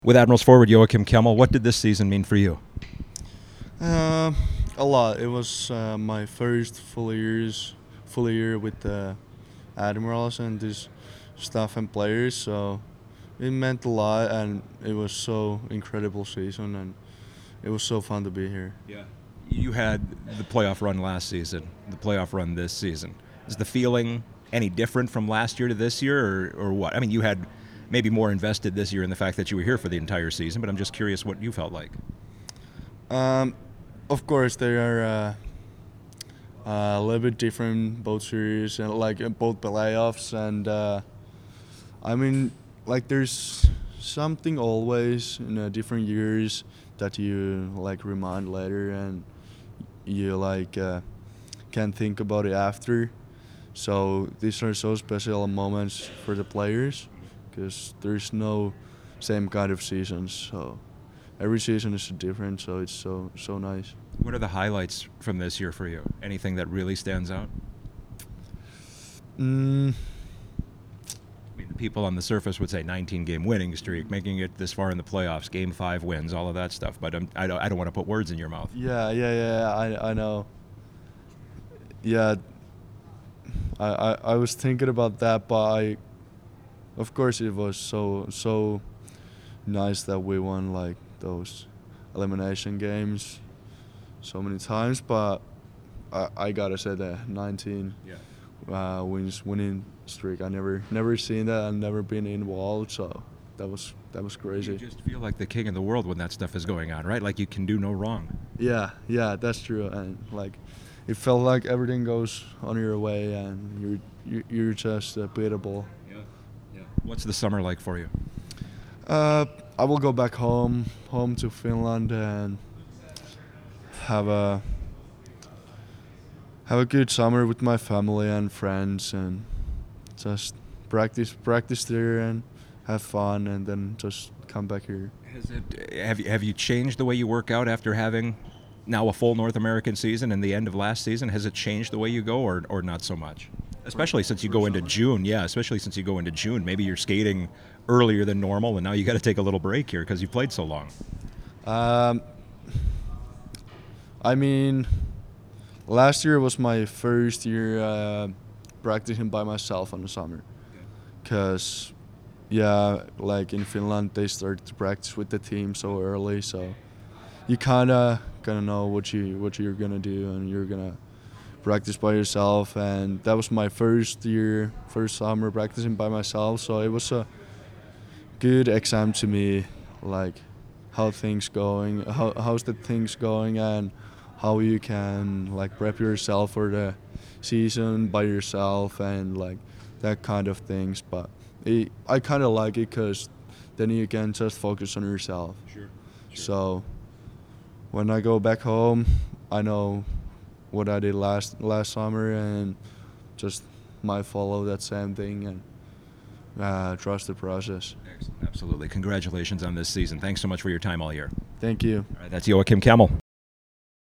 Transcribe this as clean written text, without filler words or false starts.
With Admirals forward Joachim Kemmel, what did this season mean for you? Uh, a lot. It was my first full year with the Admirals and this staff and players. So it meant a lot, and it was so incredible season, and it was so fun to be here. Yeah. You had the playoff run last season, the playoff run this season. Is the feeling any different from last year to this year, or what? I mean, you had maybe more invested this year in the fact that you were here for the entire season, but I'm just curious what you felt like. Of course, they are a little bit different both series and both playoffs, and I mean, like there's something always in different years that you remind later, and you can think about it after. So these are so special moments for the players because there's no same kind of seasons. So every season is different. So it's so nice. What are the highlights from this year for you? Anything that really stands out? I mean, the people on the surface would say 19-game winning streak, making it this far in the playoffs, Game 5 wins, all of that stuff. But I don't want to put words in your mouth. Yeah. I know. Yeah, I was thinking about that, but of course, it was so nice that we won those elimination games so many times. But I gotta say that 19 winning streak. I never seen that. I've never been involved, so that was crazy. You just feel like the king of the world when that stuff is going on, right? Like you can do no wrong. Yeah, that's true. And it felt like everything goes on your way, and you're just beatable. Yeah. What's the summer like for you? I will go back home to Finland, and have a good summer with my family and friends, and just practice there and have fun, and then just come back here. Have you changed the way you work out after having now a full North American season and the end of last season? Has it changed the way you go, or not so much? Especially since you go into June. Yeah, especially since you go into June. Maybe you're skating earlier than normal, and now you got to take a little break here because you've played so long. I mean, last year was my first year practicing by myself in the summer. Because, in Finland, they started to practice with the team so early, so you kind of gonna know what you're gonna do, and you're gonna practice by yourself. And that was my first summer practicing by myself, so it was a good exam to me, how's the things going, and how you can prep yourself for the season by yourself, and that kind of things. But I kind of like it because then you can just focus on yourself. Sure. So when I go back home, I know what I did last summer, and just might follow that same thing, and trust the process. Excellent. Absolutely. Congratulations on this season. Thanks so much for your time all year. Thank you. All right, that's Joachim Kemmel.